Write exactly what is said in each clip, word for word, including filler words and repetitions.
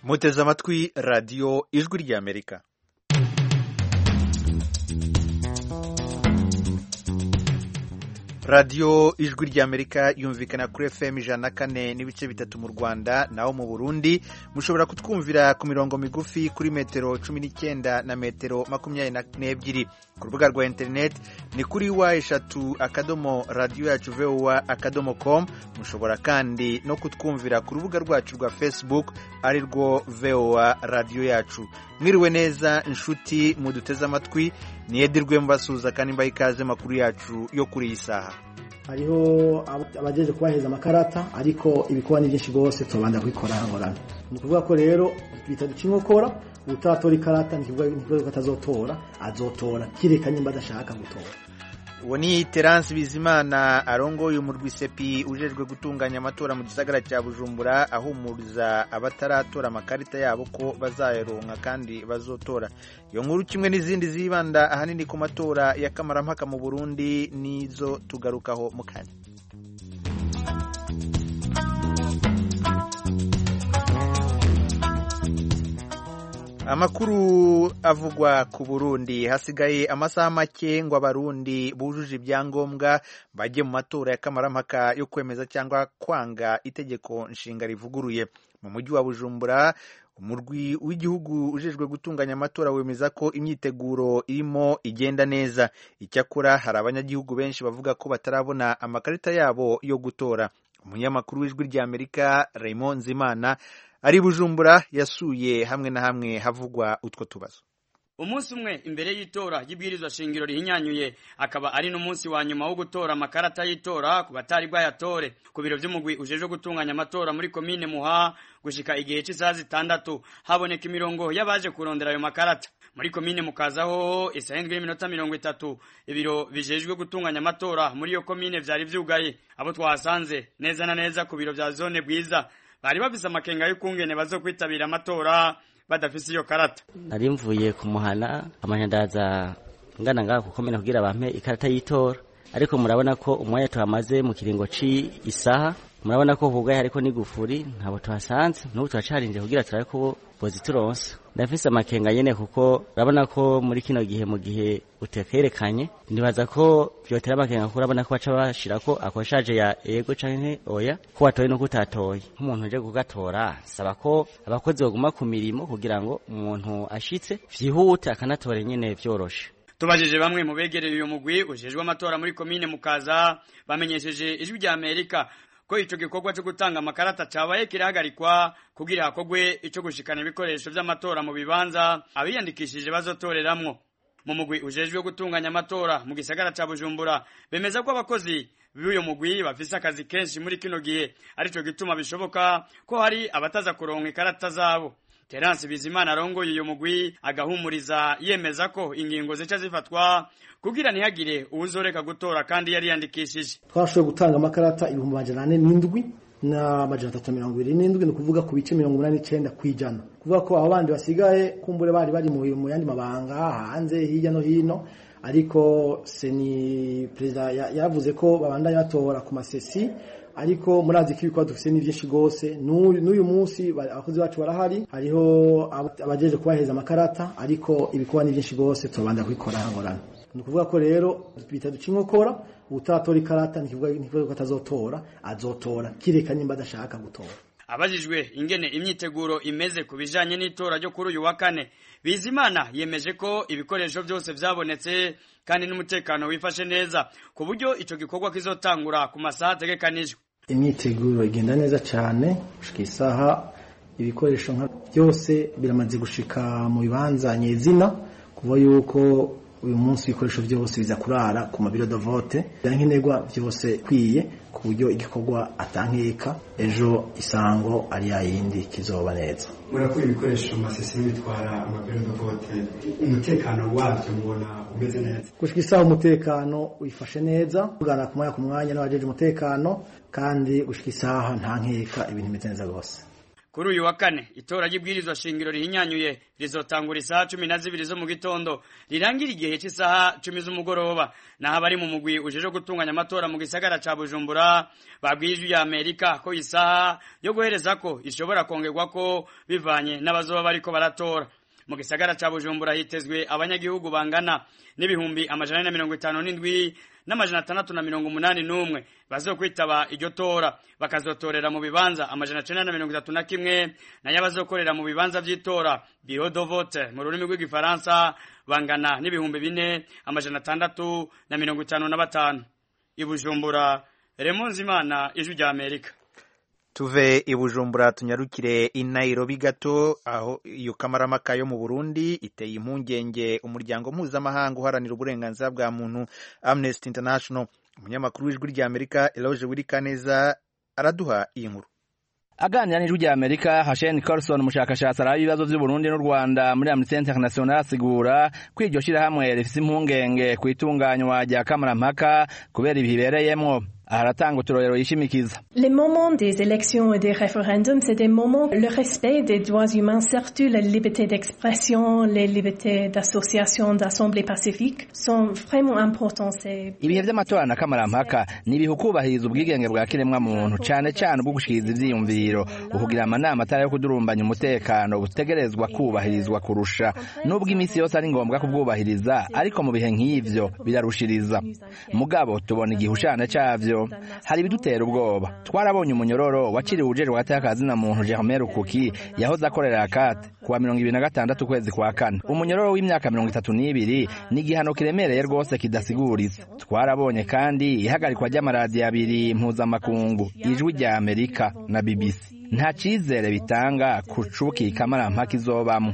muteze amatwi radiyo ijwi ry'Amerika. radiyo ijwi ry'Amerika yumvikana kuri F M ijana na kane n'ibice bitatu mu Rwanda, naho mu Burundi mushobora kutwumvira ku mirongo migufi kuri metero cumi n'icyenda na metero makumyabiri n'ebyiri. Ku rubuga rwa interineti ni kuri wa eshatu akadomo radiyo yacu voa akadomo com. Mushobora kandi no kutwumvira ku rubuga rwacu rwa Facebook ari rwo voa radiyo yacu. Mwiriwe neza inshuti muduteze amatwi, ni Edirwe mbasuza kandi mbaye ikaze makuru yacu yo kuri iyi saha. Hariho abajeje kubaheza amakarata ariko ibikuba ni byinshi gose tubanda kwikora hangorana. Ni kuvuga ko rero bita ducinkokora utatora ikarata ntikivuga ko atazotora, azotora kireka nimba adashaka gutora. Uwo ni Terence Bizimana arongoye umurwi sepi ujejwe gutunganya amatora mu gisagara cya Bujumbura, ahumuriza abataratora amakarita yabo ko bazayaronka kandi bazotora. Iyo nkuru kimwe n'izindi zibanda ahanini ku matora ya kamarampaka mu Burundi nizo tugarukaho mu kanya. Amakuru avugwa ku Burundi. Hasigaye amasaha make ngo abarundi bujuje ibyangombwa bajye mu matora ya kamarampaka yo kwemeza cyangwa kwanga itegeko nshinga rivuguruye. Mu mujyi wa Bujumbura, umurwi w'igihugu ujejwe gutunganya amatora wemeza ko imyiteguro irimo igenda neza. Icyakora hari abanyagihugu benshi bavuga ko batarabona amakarita yabo yo gutora. Umunyamakuru w'ijwi ry'Amerika Raymond Nzimana ari Bujumbura yasuye hamwe na hamwe havugwa utwo tubazo. Umunsi umwe imbere y'itora y'ibwirizwa shingiro rihinyanyuye, akaba ari n'umunsi wa nyuma wo gutora amakarata y'itora ku batari bwayatore. Ku biro by'umugwi ujeje gutunganya amatora muri komine Muha gushika igihe cy'isaha zitandatu haboneka imirongo y'abaje kurondera ayo makarata. Muri komine Mukazaho isahendwe y'iminota mirongo itatu ibiro bijejwe gutunganya amatora muri iyo komine vyari vyugaye. Abo twasanze neza na neza ku biro vya zone Bwiza bari bafise amakenga y'ukungene bazokwitabira amatora badafise iyo karata. Nari mvuye ku muhana amanyandaza ngana ngaho kukomena kugira bampe ikarata y'itora, ariko murabona ko umwanya tuhamaze mu kiringo ci isaha, murabona ko hugaye ariko ni gufuri ntabo tuhasanze, n'ubu turacarinje kugira turabe ko pozituronse. Ndafise amakenga nyene kuko urabona ko muri kino gihe mu gihe utekerekanye nibaza ko byotera amakenga kuko urabona ko baca bashirako akoshaje ya ego canke oya ko watoye no kutatoye. Nk'umuntu uje kugatora saba ko abakozi baguma ku mirimo kugira ngo umuntu ashitse vyihute akanatora nyene vyoroshe. Tubajije bamwe mu begereye uyo mugwi ujejwe amatora muri komine Mukaza bamenyesheje ijwi rya Amerika ko ico gikorwa cyo gutanga amakarata cabaye kirahagarikwa kugira hakogwe ico gushikana ibikoresho vy'amatora mu bibanza abiyandikishije bazotoreramwo. Mu mugwi ujejwe gutunganya amatora mu gisagara ca Bujumbura bemeza ko abakozi b'uyo mugwi bafise akazi kenshi muri kino gihe, arico gituma bishoboka ko hari abataza kuronka ikarata zabo. Terence Bizimana arongoye uyo mugwi agahumuriza yemeza ko ingingo zica zifatwa kugira ntihagire uwuzoreka gutora kandi yari yandikishije. Twashoboye gutanga amakarata ibihumbi amajana ane n'indwi na amajana atatu mirongo ibiri n'indwi, ni kuvuga ku bice mirongo inani n'icenda kwijana. Kuvuga ko abo bandi basigaye kumbure bari bari mu yandi mabanga hanze hirya no hino, ariko seni perezida yavuze ko babandanya batora ku masesi, ariko murazi ko ibikwa dufise ni byinshi gose. N'uyu munsi abakozi bacu barahari, hariho abajeje kubaheza amakarata ariko ibikwa ni byinshi gose tubanda kwikora hangorana. Ni kuvuga ko rero bita ducinkokora utatora ikarata ntikivuga ko atazotora, azotora kireka nimba adashaka gutora. Abajijwe ingene imyiteguro imeze kubijanye n'itora ryo kuri uyu wa kane, Bizimana yemeje ko ibikoresho byose vyabonetse kandi n'umutekano wifashe neza ku buryo ico gikorwa kizotangura ku masaha ategekanijwe. Imyiteguro igenda neza cyane gushika isaha, ibikoresho nka byose biramaze gushika mu bibanza nyezina, kuva yuko uyu munsi ibikoresho byose biza kurara ku mabiro de vote, yankenerwa byose kwiye ku buryo igikorwa atankeka ejo isango ari yayindi kizoba neza. Murakora ibikoresho masesi bitwara amabiro de vote, umutekano wabyo mubona umeze neza? Gushika isaha umutekano wifashe neza, kugana ku mwanya ku mwanya n'abajeje umutekano, kandi gushika isaha nta nkeka ibintu bimeze neza gose. kuri uyu wa kane itora ry'ibwirizwa shingiro rihinyanyuye rizotangura isaha cumi na zibiri zo mu gitondo rirangira igihe cy'isaha cumi z'umugoroba naho abari mu mugwi ujeje gutunganya amatora mu gisagara ca Bujumbura babwijwe ya Amerika ko isaha yo guhereza ko ishobora kongerwa ko bivanye n'abazoba bariko baratora. Mu gisagara ca Bujumbura hitezwe abanyagihugu bangana n'ibihumbi amajana na mirongo itanu n'indwi n'amajana atandatu na mirongo umunani n'umwe bazokwitaba iryo tora bakazotorera mu bibanza amajana cenda na mirongo itatu na kimwe nayo bazokorera mu bibanza vy'itora bureau de vote mu rurimi rw'igifaransa bangana n'ibihumbi bine amajana atandatu na mirongo itanu na batanu. I Bujumbura, Raymond Zimana, Ijwi rya Amerika. Tuve i Bujumbura tunyarukire i Nairobi gato aho iyo kamaramaka yo mu Burundi iteye impungenge umuryango mpuzamahanga uharanira uburenganzira bwa muntu Amnesty International. Umunyamakuru w'Ijwi rya Amerika Eloge Wirikaneza araduha iyi nkuru. Aganira n'Ijwi rya Amerika, Hashen Carlson umushakashatsi araba ibibazo vy'u Burundi n'u Rwanda muri Amnesty International asigura ko iryo shirahamwe rifise impungenge ku itunganywa rya kamarampaka kubera ibibereyemwo. aratanga uturorero yishimikiza. Les moments des élections et des référendums, c'est des moments, le respect des droits humains, surtout la liberté d'expression, les libertés d'association, d'assemblée pacifique, sont vraiment importants. Ibihe vy'amatora na kamarampaka ni ibihe ukubahiriza ubwigenge bwa kiremwa muntu cane cane bwo gushikiriza ivyiyumviro, ukugira amanama atari yo kudurumbanya umutekano butegerezwa kubahirizwa kurusha, nubwo imisi yose ari ngombwa kubwubahiriza, ariko mu bihe nk'ivyo birarushiriza. Mugabo tubona igihushane cavyo hari bidutera ubwoba. Twarabonye umunyororo waciriwe ujejwe hagati na muntu Germain Rukuki yahoze akorera akate kuwa mirongo ibiri na gatandatu kwezi kwa kane. Umunyororo w'imyaka mirongo itatu n'ibiri ni igihano kiremereye rwose kidasiguriza. Twarabonye kandi ihagarikwa ry'amaradiyo abiri mpuzamakungu, Ijwi rya Amerika na B B C. Nta cizere bitanga kucuki kamarampaka izobamwo.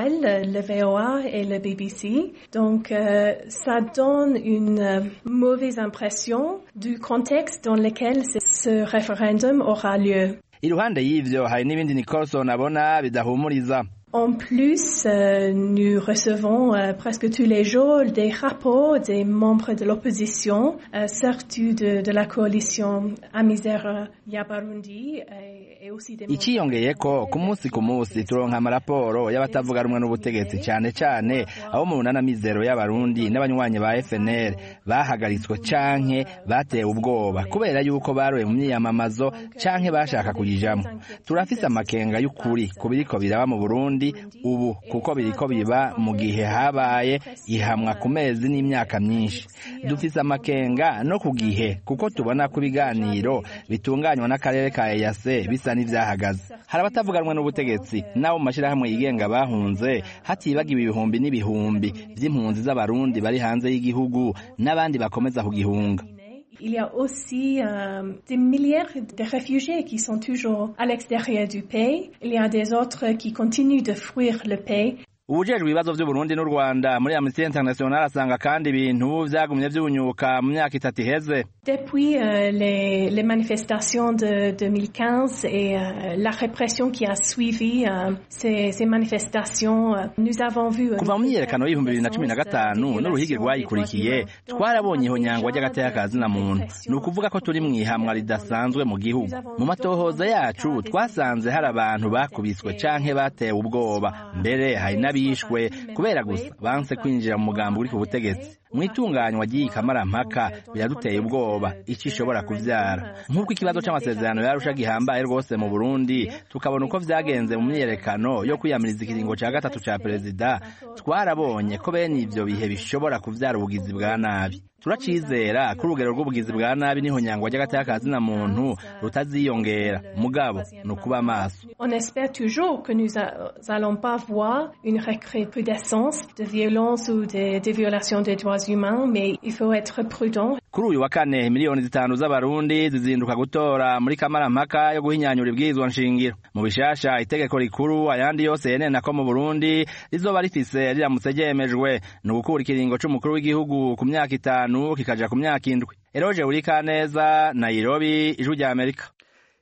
Le V O A et le B B C, donc euh, ça donne une euh, mauvaise impression du contexte dans lequel ce référendum aura lieu. Iruhande y'ivyo hari n'ibindi Nicholson abona bidahumuriza. En plus, euh, nous recevons euh, presque tous les jours des rapports des membres de l'opposition, euh, surtout de, de la coalition Amizero y'Abarundi et, et aussi des... Ikiyongeyeko ku munsi ku munsi turonka amaraporo y'abatavuga rumwe n'ubutegetsi cyane cyane abo mu nana Amizero y'Abarundi n'abanywanyi ba F N L bahagaritswe canke batewe ubwoba kubera yuko baroye mu myiyamamazo canke bashaka kujijamwo. Turafise amakenga y'ukuri kubiriko biraba mu Burundi ubu kuko biriko biba mu gihe habaye ihamwa ku mezi n'imyaka myinshi. Dufise amakenga no ku gihe kuko tubona ko ibiganiro bitunganywa n'akarere ka E A C bisa n'ivyahagaze. Hari abatavuganwa n'ubutegetsi nabo mashirahamwe yigenga bahunze hatibagiwe ibihumbi n'ibihumbi vy'impunzi z'abarundi bari hanze y'igihugu n'abandi bakomeza kugihunga. Il y a aussi euh, des milliers de réfugiés qui sont toujours à l'extérieur du pays. Il y a des autres qui continuent de fuir le pays. Ubujejwe ibibazo vy'u Burundi n'u Rwanda muri Amnesty International asanga kandi ibintu vyagumye vy'ubunyuka mu myaka itatu iheze. Depuis euh, les, les manifestations de deux mille quinze et euh, la répression qui a suivi euh, ces, ces manifestations, euh, nous avons vu... Euh, Kuva mu myiyerekano y'ibihumbi bibiri na cumi na gatanu n'uruhigi rwayikurikiye twarabonye ihonyangwa ry'agateka na muntu. Ni ukuvuga ko turi mwihamwa ridasanzwe mu gihugu. Mu matohoza yacu twasanze hari abantu bakubiswe canke batewe ubwoba, mbere hari n'abishwe kubera gusa banse kwinjira mu mugambi uri ku butegetsi. Mwitunganywa ry'iyi kamarampaka biraduteye ubwoba iki ishobora kuvyara. Nk'uko ikibazo c'amasezerano yarusha gihambaye rwose mu Burundi, tukabona uko vyagenze mu myiyerekano yo kwiyamiriza ikiringo ca gatatu ca perezida, twarabonye ko bene ivyo bihe bishobora kuvyara ubugizi bwa nabi. Turacizera ko urugero rw'ubugizi bwa nabi n'ihonyangwa ry'agateka na muntu rutaziyongera, mugabo nukuba maso. On espère toujours que nous allons pas voir une recrudescence de violence ou de, de violations des droits humains, mais il faut être prudent. Kuri uyu wa kane miliyoni zitanu z'abarundi zizinduka gutora muri kamarampaka yo guhinyanyura ibwirizwa nshingiro. Mu bishasha itegeko rikuru ayandi yose yenena ko mu Burundi rizoba rifise riramutse ryemejwe no gukura ikiringo c'umukuru w'igihugu ku myaka itanu kikaja ku myaka indwi. Eroje Urikaneza, Nairobi, Ijwi rya Amerika.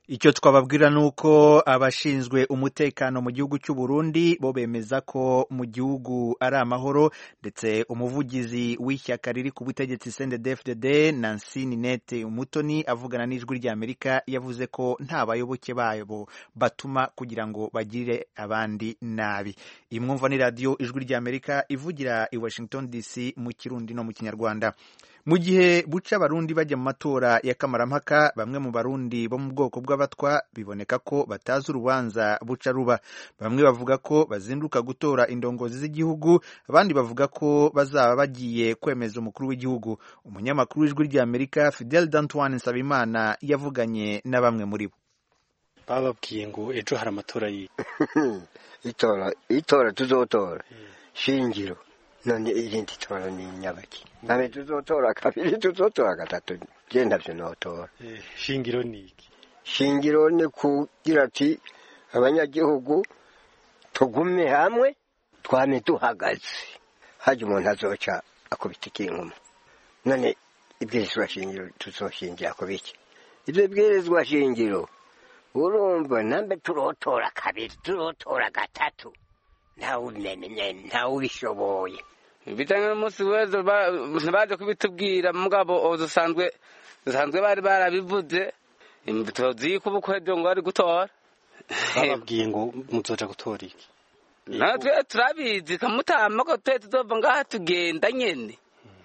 Icyo twababwira nuko abashinzwe umutekano mu gihugu cy'u Burundi bo bemeza ko mu gihugu ari amahoro, ndetse umuvugizi w'ishyaka riri ku butegetsi C N D D F D D Nancy Ninette Umutoni avugana n'ijwi rya Amerika yavuze ko nta bayoboke babo batuma kugira ngo bagirire abandi nabi. Imwumva ni radio ijwi rya Amerika ivugira i Washington D C mu Kirundi no mu Kinyarwanda. Mu gihe buca abarundi bajya mu matora ya kamarampaka, bamwe mu barundi bo mu bwoko bw'abatwa biboneka ko batazi urubanza buca ruba. Bamwe bavuga ko bazinduka gutora indongozi z'igihugu, abandi bavuga ko bazaba bagiye kwemeza umukuru w'igihugu. Umunyamakuru w'ijwi rya Amerika Fidel D'Antoine Nsabimana yavuganye na bamwe muri bo. Bababwiye ngo ejo hari amatora yi itora itora tuzotora shingiro none irindi tora ni nyabaki nabe tuzotora kabiri tuzotora gatatu genda byo notora shingiro niki shingiro ni kugira ati abanyagihugu tugume hamwe twame tuhagaze haje umuntu azoca akubita ikintu none ibwirizwa shingiro tuzoshingira akubiki ibyo bwirizwa shingiro urumva nambe turotora kabiri turotora gatatu ntawe umenye ntawe ubishoboye bitanga umunsi wezo baje kubitubwira mugabo dusanzwe dusanzwe bari barabivuze imbutozi ko bukwedo ngo ari gutora bababwiye ngo muzoja gutora iki natwe turabizi kamutama ko twe tuzova ngaha tugenda nyene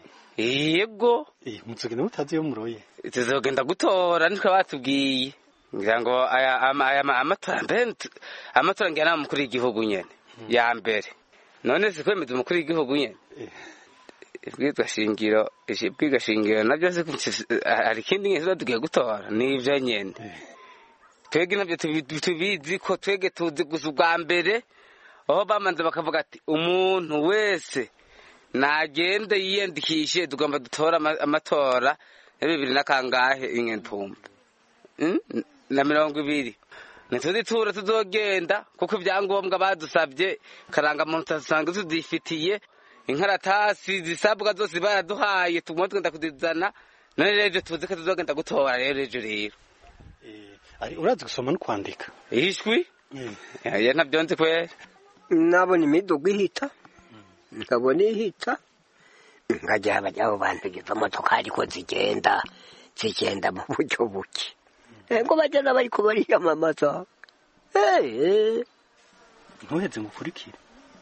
yego eh muzogenda mutazi yo muroye tuzogenda gutora nitwe batubwiye ngira ngo aya amatora amatora ngena mukuru w'igihugu nyene ya mbere none sikwemeza umukuru w'igihugu nyene ibwirwa shingiro ibwirwa shingiro nabyo ari kindi ngezo tugiye gutora nivyo nyene twege nabyo tubizi ko twege tuzi gusa ubwa mbere aho bamanze bakavuga ati umuntu wese nagende yiyandikishe tugomba dutora amatora ya bibiri na kangahe ingentumba na mirongo ibiri Nituzi tura tuzogenda kuko ibyangombwa badusabye karanga muntu tasanga tudifitiye inkaratasi zisabwa zose baraduhaye tumwe twenda kudizana none rero tuzi ko tuzogenda gutora rero ejo rero eh ari urazi gusoma no kwandika ishwi ya nabyo nzi kwe nabona imidugu ihita nkabona ihita ngajya abajyaho bantegeza motoka ariko zigenda zigenda mu buryo buke ngo bajana bari ko bari yamamaza eh ntuheze mukurikira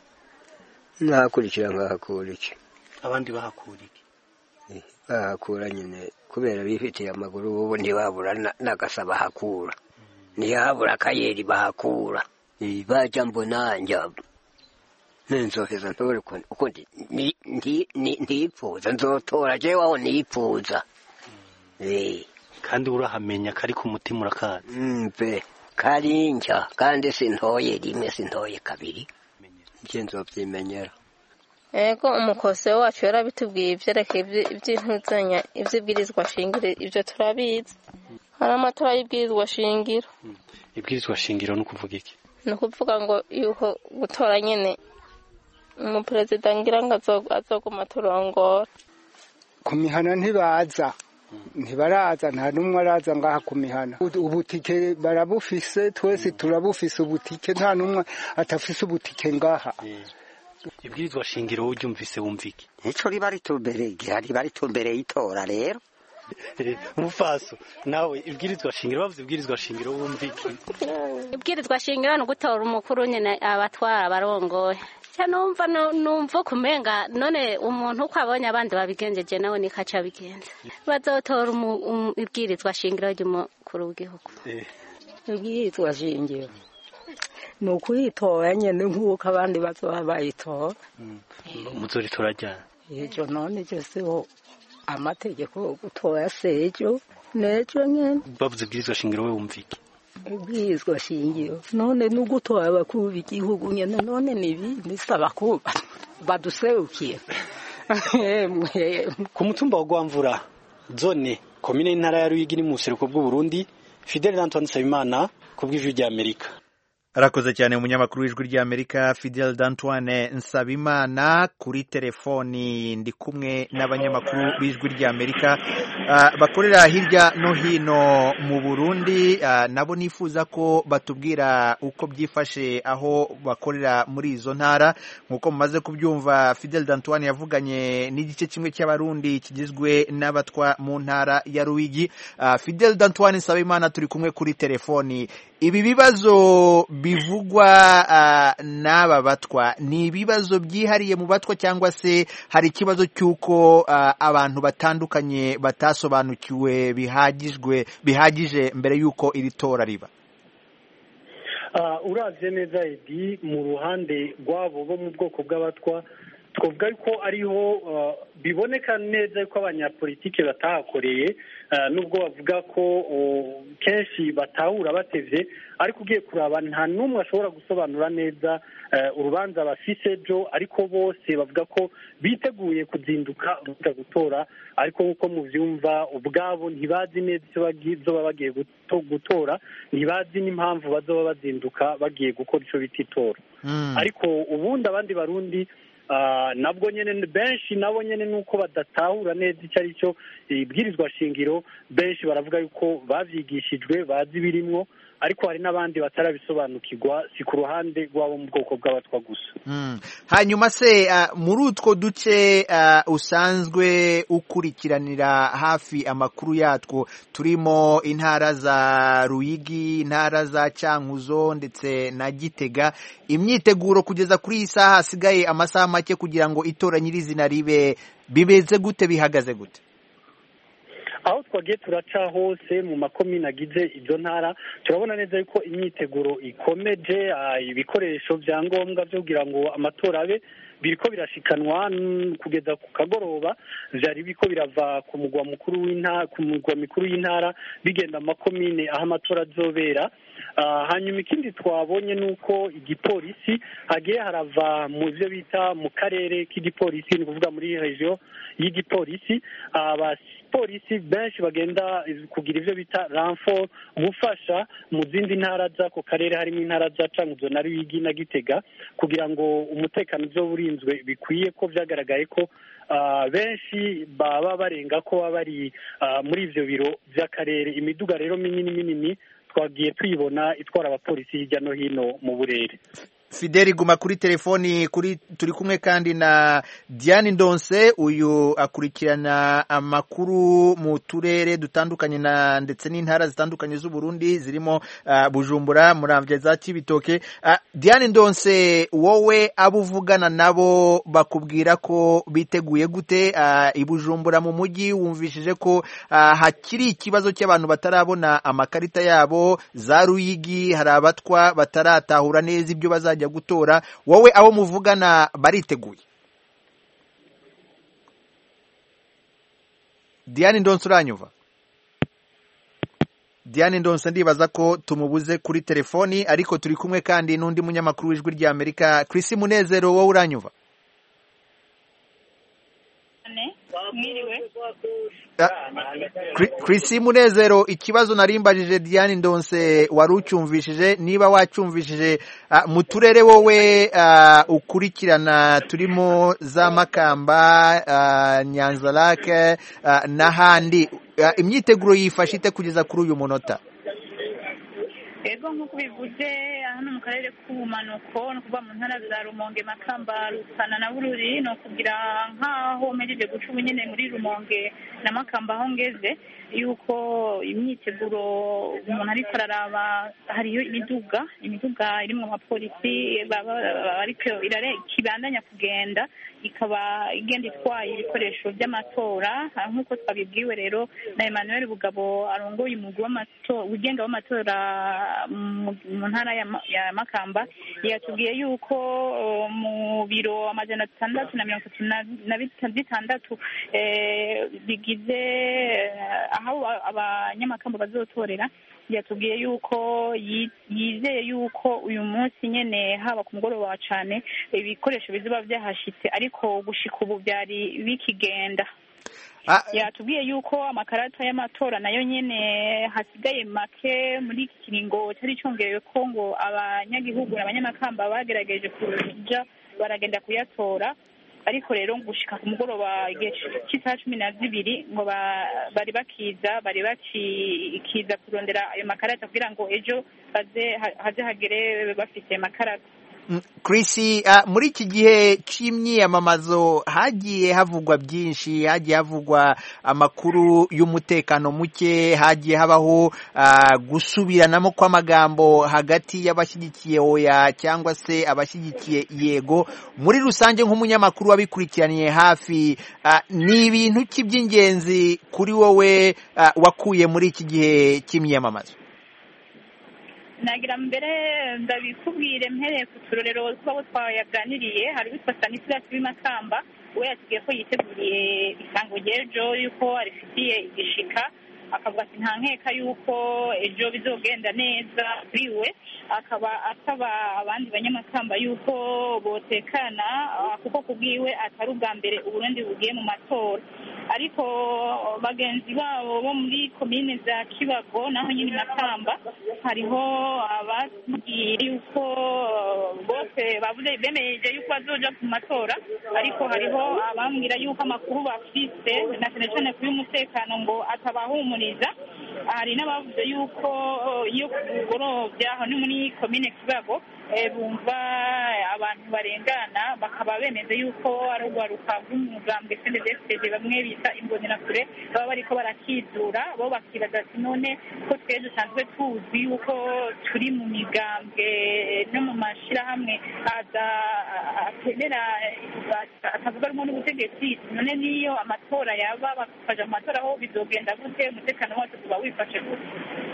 nakurikira ngakuriki abandi bahakuriki eh bahakura nyine kubera bifitiye amaguru ubu ntibabura nagasaba hakura ntihabura kayeri bahakura eh baja mbonanja nenzoheza ntore uko ndi ndi ndipfuza nzotora je waho nipfuza eh kandi urahamenya kari ku mutima urakaza mbe karinja kandi sintoye rimwe sintoye kabiri nje nzovyimenyera ego umukose wacu yarabitubwiye ivyerekeye ivy'intuzanya ivy'ibwirizwa shingiro ivyo turabizi hari amatora y'ibwirizwa shingiro ibwirizwa shingiro no kuvuga iki no kuvuga ngo yuko gutora nyene umuperezida ngira ngo azoguma turongora ku mihana ntibaza ntibaraza nta numwe araza ngaha ku mihana ubutike barabufise twese turabufise ubutike nta numwe atafise ubutike ngaha ibwirizwa shingiro uryumvise wumvike ico riba ritumbere gihari bari tumbere itora rero mufaso nawe ibwirizwa shingiro bavuze ibwirizwa shingiro wumvike ibwirizwa shingiro no gutora umukuru nyene abatwara barongoye numva numva kumenga none umuntu uko abonye abandi babigenjeje nawe nikaca bigenza bazotora ibwirizwa shingiro ry'umukuru w'igihugu ibwirizwa shingiro ni ukuritora nyene nk'uko abandi bazoba bayitora muzoritora ryari ejo none jeseho amategeko gutora sejo nejo nyene bavuze ibwirizwa shingiro we wumvike ibwirizwa shingiro none nugutora abakuru b'igihugu nyene none nibi nisaba ko baduserukiye ku mutumba wa Gwamvura zone komine y'intara ya Ruyigi ni mu buseruko bw'u Burundi Fidel D'Antoine Nsabimana ku bw'ijwi rya Amerika. Arakoze cyane umunyamakuru w'ijwi rya Amerika Fidel D'Antoine Nsabimana. Kuri telefoni ndi kumwe n'abanyamakuru b'ijwi rya Amerika uh, bakorera hirya no hino mu Burundi. Burundi uh, nabo nifuza ko batubwira uko byifashe aho bakorera muri izo ntara nkuko mumaze kubyumva. Fidel D'Antoine yavuganye n'igice kimwe cy'abarundi kigizwe n'abatwa mu ntara ya Ruyigi. uh, Fidel D'Antoine Nsabimana turi kumwe kuri telefoni. Ibi bibazo bivugwa uh, n'aba batwa ni ibibazo byihariye mu batwa cyangwa se hari ikibazo cy'uko uh, abantu batandukanye batasobanukiwe bihagijwe bihagije mbere y'uko iri tora riba? uh, uravye neza Edi, mu ruhande rwabo bo mu bwoko bw'abatwa twavuga ko ariho uh, biboneka neza ko abanyapolitike batahakoreye, uh, nubwo bavuga ko uh, kenshi batahura batevye, ariko ugiye kuraba nta n'umwe ashobora gusobanura neza uh, urubanza bafise jo, ariko bose bavuga ko biteguye kuzinduka baza gutora, ariko nkuko muvyumva ubwabo ntibazi neza icyo baba bagiye gutora, ntibazi n'impamvu bazoba bazinduka bagiye gukora ico bita itora. mm. Ariko ubundi abandi barundi Uh, nabwo nyene benshi nabo nyene nuko badatahura neza icyo ari cyo ibwirizwa shingiro, benshi baravuga yuko bavyigishijwe bazi birimwo, ariko hari n'abandi batarabisobanukirwa, si ku ruhande rwabo mu bwoko bw'abatwa gusa. mm. Hanyuma se uh, muri utwo duce uh, usanzwe ukurikiranira hafi amakuru yatwo, turimo intara za Ruyigi, intara za Cankuzo ndetse na Gitega, imyiteguro kugeza kuri iyi saha hasigaye amasaha make kugira ngo itora nyirizina ribe, bibeze gute, bihagaze gute? Aho twagiye turaca hose mu makomine agize izo ntara turabona neza yuko imyiteguro ikomeje, ibikoresho bya ngombwa byo kugira ngo amatora abe biriko birashikanwa kugeza ku kagoroba, vyari biko birava ku mugwa mukuru w'intara ku mugwa mikuru y'intara bigenda mu makomine aho amatora azobera. Uh, hanyuma ikindi twabonye nuko igipolisi hagiye harava mu byo bita mu karere k'igipolisi, ni kuvuga muri region y'igipolisi, abapolisi uh, benshi bagenda kugira ivyo bita renfort gufasha mu zindi ntara z'ako karere, harimo intara za Cankuzo na Ruyigi na Gitega, kugira ngo umutekano uzobe urinzwe bikwiye, ko vyagaragaye ko uh, benshi baba barenga ko baba bari uh, muri ivyo biro vy'akarere. Imiduga rero minini minini twagiye tuyibona itwara abapolisi hirya no hino mu burere. Fideli, guma kuri telefoni, kuri turi kumwe kandi na Diane Ndonse, uyu akurikirana amakuru mu turere dutandukanye na ndetse n'intara zitandukanye z'u Burundi zirimo uh, Bujumbura, Muramvya, za Cibitoke. uh, Diane Ndonse, wowe abuvugana nabo bakubwira ko biteguye gute? uh, i Bujumbura mu mujyi wumvishije ko uh, hakiri ikibazo cy'abantu batarabona amakarita yabo, za Ruyigi hari abatwa bataratahura neza ibyo baza ajya gutora, wowe abo muvugana bariteguye? Diane Ndonse, uranyumva? Diane Ndonse ndibaza ko tumubuze kuri telefoni, ariko turi kumwe kandi n'undi munyamakuru w'Ijwi rya Amerika, Chris Munezero, wowe uranyumva? Mwiriwe. Chris Munezero, ikibazo narimbajije Diane Ndonse wari ucyumvishije? Niba wacyumvishije, uh, mu turere wowe uh, ukurikirana turimo za Makamba, uh, Nyanza-Lac, uh, n'ahandi, uh, imyiteguro yifashe ite kugeza kuri uyu munota? Ego nk'uko bivuze hano mu karere k'ubumanuko, no kuva mu ntara za Rumonge, Makamba, Rutana na Bururi, no kugira nk'aho mejeje guca ubunyene muri Rumonge na Makamba aho ngeze, yuko imyiteguro umuntu ariko araraba, hariyo imiduga imiduga irimwo abapolisi ariko kibandanya kugenda, ikaba igenda itwaye ibikoresho by'amatora nk'uko twabibwiwe rero na Emmanuel Bugabo arongoye umugwi w'amatora ugenga w'amatora mu ntara ya Makamba, yatubwiye yuko mu biro amajana atandatu na mirongo itatu na bitandatu bigize aho abanyamakamba bazotorera, yatubwiye yuko yizeye yuko uyu munsi nyene haba ku mugoroba cane ibikoresho bizoba vyahashitse, ariko gushika ubu byari bikigenda. Ah, yatubwiye yuko amakarata y'amatora nayo nyene hasigaye make muri iki kiringo cyari cyongerewe ko ngo abanyagihugu n'abanyamakamba bagerageje kuja baragenda kuyatora, ariko rero gushika ku mugoroba igihe cy'isaha cumi na zibiri ngo bari bakiza bari bakiza kurondera ayo makarata kugira ngo ejo haze hagere bafite makarata. Chris, uh, muri iki gihe cy'imyiyamamazo hagiye havugwa byinshi, hagiye havugwa amakuru y'umutekano muke, hagiye habaho uh, gusubiranamo kw'amagambo hagati y'abashyigikiye oya cyangwa se abashyigikiye yego. Muri rusange nk'umunyamakuru wabikurikiraniye hafi, uh, ni ibintu cy'iby'ingenzi kuri wowe uh, wakuye muri iki gihe cy'imyiyamamazo? nagira mbere ndabikubwire mpereye ku turorero twabo twayaganiriye. hari witwa Stanislas w'imakamba we yatubwiye ko yiteguriye isango ry'ejo yuko arifitiye igishika, akavuga ati nta nkeka yuko ejo bizogenda neza kuri we, akaba asaba abandi banyamakamba yuko botekana kuko kubwiwe atari ubwa mbere Uburundi bugiye mu matora. ariko bagenzi babo bo muri komine za Kibago naho nyine Makamba hariho ababwira yuko bose bavuze bemeje yuko bazoja ku matora, ariko hariho abambwira yuko amakuru bafite na cyane cyane kuri umutekano ngo atabahumuriza. hari n'abavuze yuko iyo kugorovya aho ni muri komine Kibago bumva abantu barengana bakaba bemeze yuko ari urwaruka rw'umugambwe C N D D F D D bamwe bita imbonerakure baba bariko barakizura bo bakibaza ati none ko twe dusanzwe tuzi yuko turi mu migambwe no mu mashirahamwe atemera atavuga rumwe n'ubutegetsi, none niyo amatora yaba bakaja mu matora aho bizogenda gute, umutekano wacu tuba wifashe gute?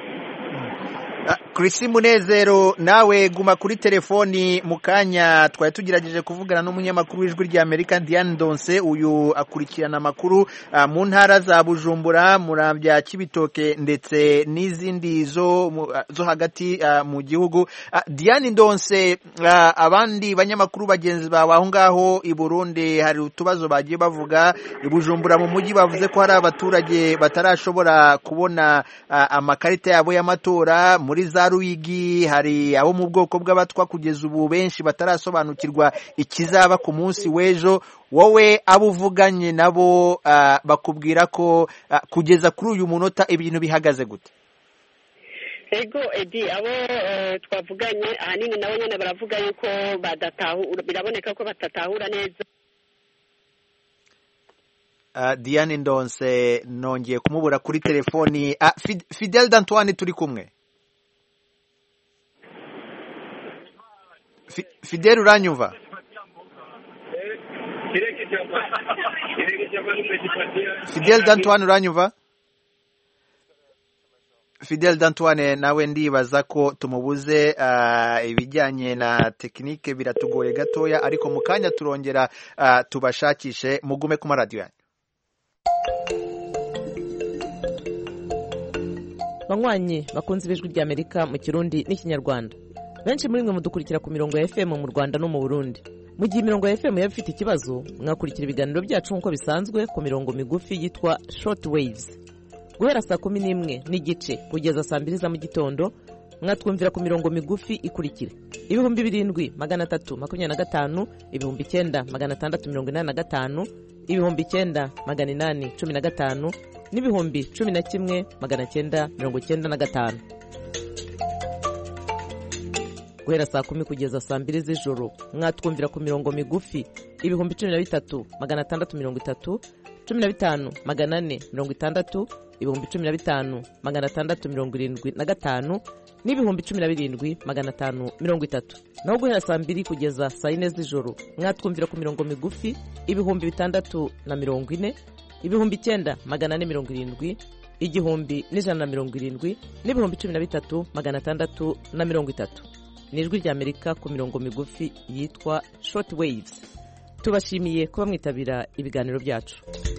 Chris Munezero, nawe guma kuri telefoni mu kanya twari tugerageje kuvugana n'umunyamakuru w'ijwi rya Amerika Diane Ndonse. Uyu akurikirana amakuru uh, mu ntara za Bujumbura, Muramvya, Kibitoke ndetse n'izindi zo uh, zo hagati uh, mu gihugu. uh, Diane Ndonse, uh, abandi banyamakuru bagenzi bawe aho ngaho i Burundi hari utubazo bagiye bavuga. I Bujumbura mu mujyi bavuze ko hari abaturage batarashobora kubona uh, amakarita yabo y'amatora. Muri za Ruyigi hari abo mu bwoko bw'abatwa kugeza ubu benshi batarasobanukirwa ikizaba ku munsi w'ejo. Wowe abo uvuganye nabo uh, bakubwira ko uh, kugeza kuri uyu munota ibintu bihagaze gute? Ego Edi, abo uh, twavuganye ahanini nabo nyene baravuga yuko badatahura, biraboneka ko batatahura neza. Uh, Diane Ndonse nongeye kumubura kuri telefoni. uh, Fid Fidel d'Antoine turi kumwe? Fidel uranyumva? Fidel d'Antoine uranyumva? Fidel d'Antoine nawe ndibaza ko tumubuze. uh, ibijyanye na tekinike biratugoye gatoya, ariko mu kanya turongera uh, tubashakishe. Mugume ku maradiyo yanyu. Banywanyi bakunze ibijwi rya Amerika mu Kirundi n'Ikinyarwanda, benshi muri mwe mudukurikira ku mirongo ya F M mu Rwanda no mu Burundi. Mu gihe imirongo ya F M yaba ifite ikibazo, mwakurikira ibiganiro byacu nk'uko bisanzwe ku mirongo migufi yitwa short waves. Guhera saa kumi n'imwe n'igice kugeza saa mbiri za mu gitondo, mwatwumvira ku mirongo migufi ikurikira: ibihumbi birindwi magana atatu makumyabiri na gatanu, ibihumbi icyenda magana atandatu mirongo inani na gatanu, ibihumbi icyenda magana inani cumi na gatanu, n'ibihumbi cumi na kimwe magana cyenda mirongo cyenda na gatanu. Guhera saa kumi kugeza saa mbiri z'ijoro, mwatwumvira ku mirongo migufi ibihumbi cumi na bitatu magana atandatu mirongo itatu, cumi na bitanu magana ane mirongo itandatu, ibihumbi cumi na bitanu magana atandatu mirongo irindwi na gatanu, n'ibihumbi cumi na birindwi magana atanu mirongo itatu. Naho guhera saa mbiri kugeza saa yine z'ijoro, mwatwumvira ku mirongo migufi ibihumbi bitandatu na mirongo ine, ibihumbi icyenda magana ane mirongo irindwi, igihumbi n'ijana na mirongo irindwi, n'ibihumbi cumi na bitatu magana atandatu na mirongo itatu. Ni ijwi rya Amerika ku mirongo migufi yitwa short waves. Tubashimiye kuba mwitabira ibiganiro byacu.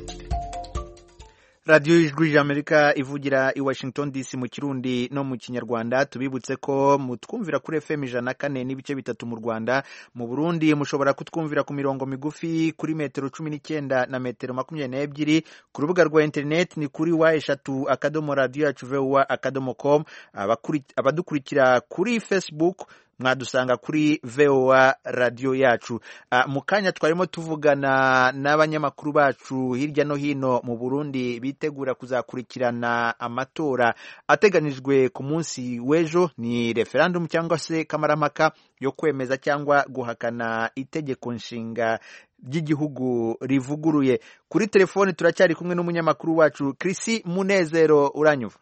Radio Ijwi rya Amerika ivugira i Washington D C mu Kirundi no mu Kinyarwanda. Tubibutse ko mutwumvira kuri F M ijana na kane n'ibice bitatu mu Rwanda. Mu Burundi mushobora kutwumvira ku mirongo migufi kuri metero cumi n'icyenda na metero makumyabiri n'ebyiri. Ku rubuga rwa internet ni kuri wa eshatu akadomo radio yacu voa akadomo com. Abadukurikira kuri Facebook mwadusanga kuri V O A radio yacu. Uh, mu kanya twarimo tuvugana n'abanyamakuru bacu hirya no hino mu Burundi bitegura kuzakurikirana amatora ateganijwe ku munsi w'ejo, ni referendum cyangwa se kamarampaka yo kwemeza cyangwa guhakana itegeko nshinga ry'igihugu rivuguruye. Kuri telefoni turacyari kumwe n'umunyamakuru wacu Chrissy Munezero, uranyumva?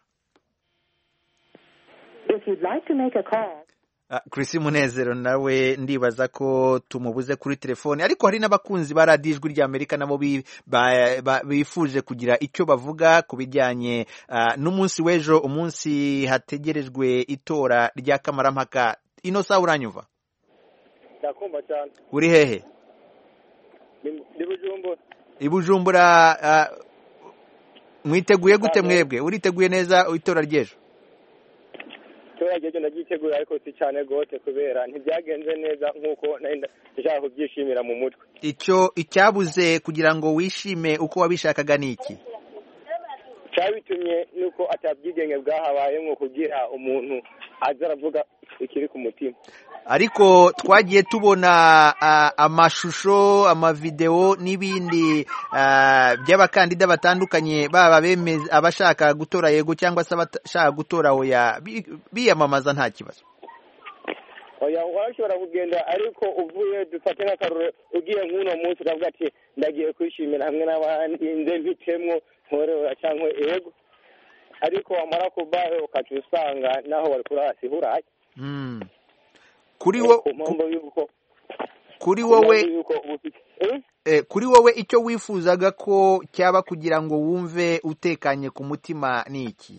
If you'd like to make a call. Uh, Chrissy Munezero nawe ndibaza ko tumubuze kuri telefoni, ariko hari n'abakunzi ba Radio Ijwi ry'Amerika nabo bifuje kugira icyo bavuga ku bijyanye uh, n'umunsi w'ejo, umunsi hategerejwe itora rya kamarampaka. Inosa, uranyumva? Ndakumva cyane. Uri hehe? Ndi Bujumbura. I Bujumbura. Uh, mwiteguye gute mwebwe? Uriteguye neza itora ry'ejo? Itora ry'ejo ndagiteguye, ariko si cyane gose kubera ntibyagenze neza nkuko ndashaka kubyishimira mu mutwe. Icyo icyabuze kugira ngo wishime uko wabishakaga niki? Cyabitumye nuko atabyigenge bwahabaye nko kugira umuntu azaravuga ikiri ku mutima. Ariko twagiye tubona uh, amashusho, amavideo n'ibindi uh, by'abakandida batandukanye, baba bemeza abashaka gutora yego cyangwa se abashaka gutora oya, biyamamaza nta kibazo. Oya, warashobora kugenda, ariko uvuye dufate n'akaruru ugiye nk'uno munsi ukavuga ati ndagiye kwishimira hamwe n'abandi nze mbitemwo ntorera cyangwa yego, ariko amara kubaye ukacu usanga naho wari kurasi huraye. Mm. Kuri wo kuri wowe eh kuri wowe icyo wifuzaga ko cyaba kugira ngo wumve utekanye ku mutima ni iki?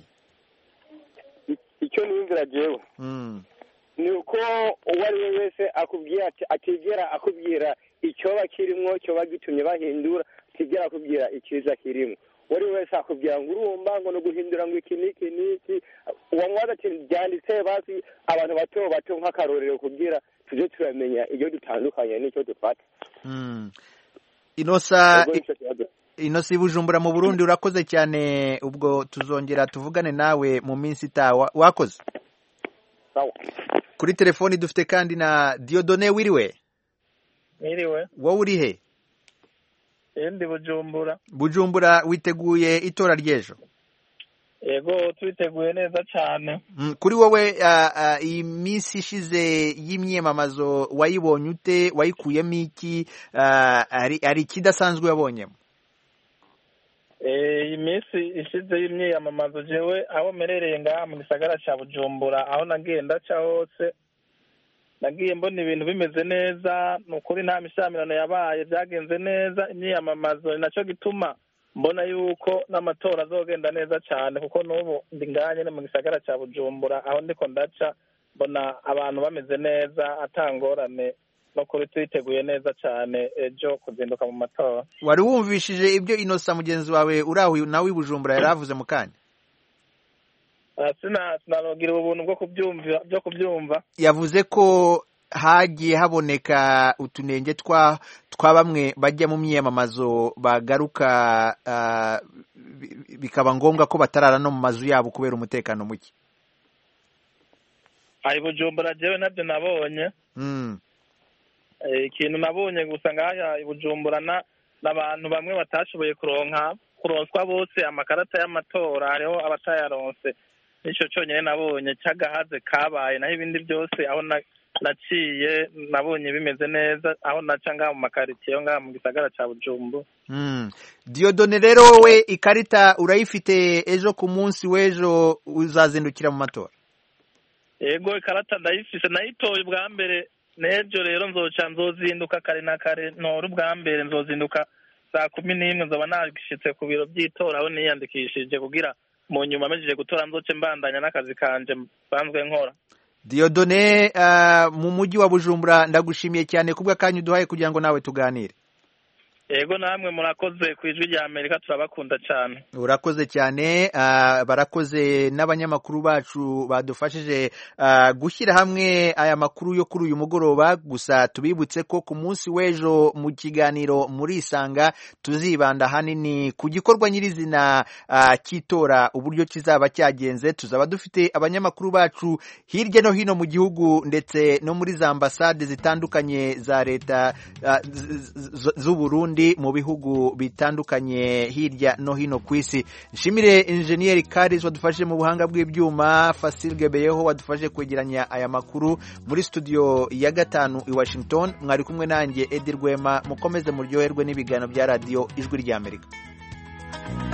Icyo nimvira jewe mm ni uko uwari we wese akubwira ati atigera akubwira icyo bakirimwo cyo bagitumye bahindura, atigera akubwira ikiza kirimo. Wari wese akubwira ngo urumba ngo no guhindura ngo iki niki niki, uwo mwaza ati byanditse basi abantu bato bato nk'akarorero kugira tuje turamenya iyo dutandukanye n'icyo dufata. Mm. Inosa Inosa Bujumbura mu Burundi, urakoze cyane, ubwo tuzongera tuvugane nawe mu minsi itaha. Wakoze. Sawa. Kuri telefoni dufite kandi na Diodone, wiriwe? Wiriwe. Wowe uri he? Ndi Bujumbura. Bujumbura, witeguye itora ry'ejo? Yego, twiteguye neza cyane. Mm, kuri wowe uh, uh, iyi minsi ishize y'imyamamazo wayibonye ute? Wayikuyemo iki? Uh, ari ari kidasanzwe wabonyemo? Eh, iyi minsi ishize y'imyamamazo jewe aho merereye ngaha mu gisagara cya Bujumbura, aho nagenda ca hose nagiye mbona ibintu bimeze neza, nukuri nta mishamirano yabaye, byagenze neza imyamamazo. Nacyo gituma mbona yuko n'amatora azogenda neza cyane, kuko n'ubu ndi nganye mu gisagara cya Bujumbura, aho ndiko ndaca mbona abantu bameze neza atangorane, no kuri twiteguye neza cyane ejo kuzinduka mu matora. Wari wumvishije ibyo Inosa mugenzi wawe uraho nawe Bujumbura yaravuze mu kanya? Sina sinarogira ubuntu bwo kubyumva byo kubyumva. Yavuze ko hagiye haboneka utunenge twa twa bamwe bajya mu myamamazo bagaruka, uh, bikaba ngombwa ko batarara no mu mazu yabo kubera umutekano muke. Ayi Bujumbura jewe nabyo nabonye. Mm. Eh, ikintu nabonye gusa ngaya Bujumbura na n'abantu bamwe batashoboye kuronka kuronswa bose amakarata y'amatora, hariho abatayaronse. Nico cyonyine nabonye cyagahaze kabaye, naho ibindi byose aho naciye nabonye bimeze neza, aho naca ngaha mu makaritiye ngaha mu gisagara cya Bujumbura. Mm. Diodone, rero wowe ikarita urayifite, ejo ku munsi w'ejo uzazindukira mu matora? Yego, ikarata ndayifise, nayitoye bwa mbere nejo, rero nzoca nzozinduka kare na kare, nora ubwa mbere nzozinduka saa kumi n'imwe, nzoba nagishitse ku biro by'itora aho niyandikishije kugira mu nyuma mejeje gutora nzoce mbandanya n'akazi kanje banzwe nkora. Diodone, uh, mu mujyi wa Bujumbura, ndagushimiye cyane kubwa kanyu duhaye kugira ngo nawe tuganire. yego namwe murakoze ku ijwi rya Amerika turabakunda cyane. Urakoze cyane uh, barakoze n'abanyamakuru bacu badufashije uh, gushyira hamwe aya makuru yo kuri uyu mugoroba. Gusa tubibutse ko ku munsi w'ejo mu kiganiro muri Isanga tuzibanda hanini ku gikorwa nyirizina uh, cy'itora uburyo kizaba cyagenze. Tuzaba dufite abanyamakuru bacu hirya no hino mu gihugu ndetse no muri za ambasade zitandukanye za leta uh, z'u Burundi mu bihugu bitandukanye hirya no hino ku isi. Nshimire Engineer Karis wadufashije mu buhanga bw'ibyuma, Fasil Gebeyeho wadufashije kwegeranya aya makuru muri studio ya gatanu i Washington. Mwari kumwe nanjye Edi Rwema, mukomeze muryoherwe n'ibiganiro bya radio Ijwi ry'Amerika.